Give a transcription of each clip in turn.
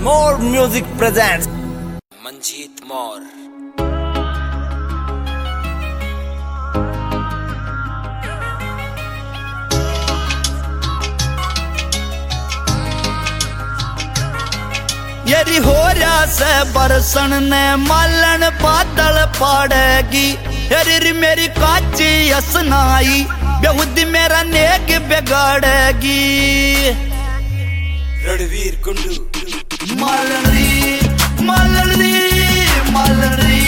More Music presents Manjeet मौर। यदि हो रहा से बरसन ने मालन बादल पाड़ेगी। यदि मेरी काची असनाई बेहुदी मेरा नेक बिगाड़ेगी। रणवीर कुंडू मालनी मालनी मालनी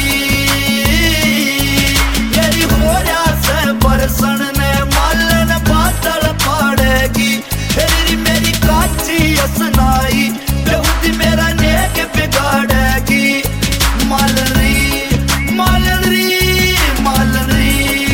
यदि हो रहा से बरसन ने मालन बादल पाड़ेगी। यदि मेरी काची असनाई बेहुदी मेरा नेक बिगाड़ेगी। मालनी मालनी मालनी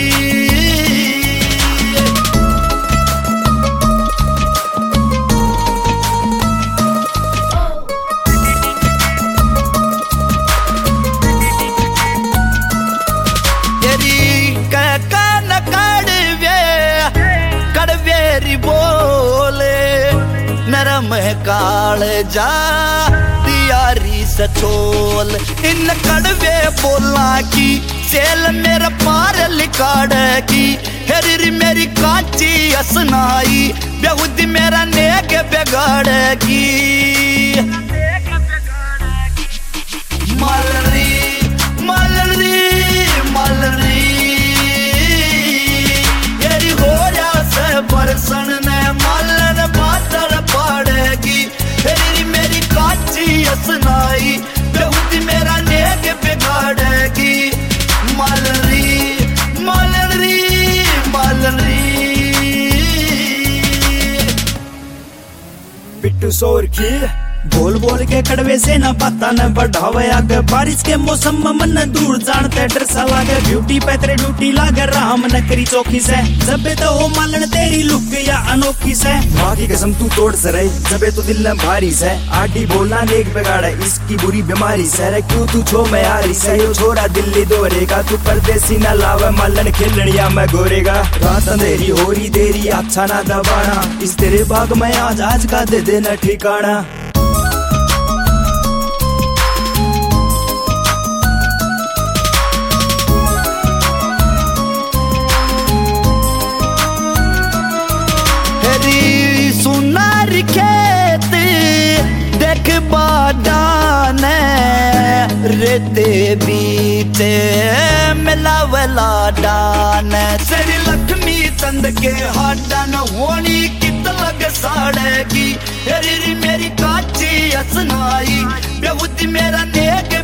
नरम काल जा तियारी सचोल इन कड़वे बोला की सेल मेरा पार लिकाड़ेगी। हेरी मेरी काची असनाई बेहुदी मेरा नेक बिगाड़ेगी। मालनी मालनी मालनी यदि हो रहा से बरसन ने मालन बादल पाड़ेगी। यदि मेरी काची असनाई बेहुदी मेरा नेक बिगाड़ेगी। मालनी मालनी मालनी पिट्टू सोर की बोल बोल के कड़वे से न पता न बढ़ावे आगे। बारिश के मौसम में मन दूर जानते डर सा लागे। ब्यूटी पे तेरे ड्यूटी लागे राम न करी चौकी से। जबे तो हो मालन तेरी लुक या अनोखी से। माँ की कसम तू तोड़ सरे जबे तो दिल न भारी से। आटी बोलना नेक बिगाड़े इसकी बुरी बीमारी से। रे क्यों तू छो मैं यारी से यो छोरा दिल्ली दोरेगा। तू परदेसी न लावे मालन खिलनिया में गोरेगा। रात अंधेरी हो रही देरी अच्छा ना दबाना। इस तेरे बाग में आज का दे देना ठिकाना। सुनार खेत देख बाडाने रेते बीते मिलावला डाने। तेरी लक्ष्मी चंद के हाडन होनी कित लग साड़ेगी। तेरी मेरी काची असनाई बेहुदी मेरा नेक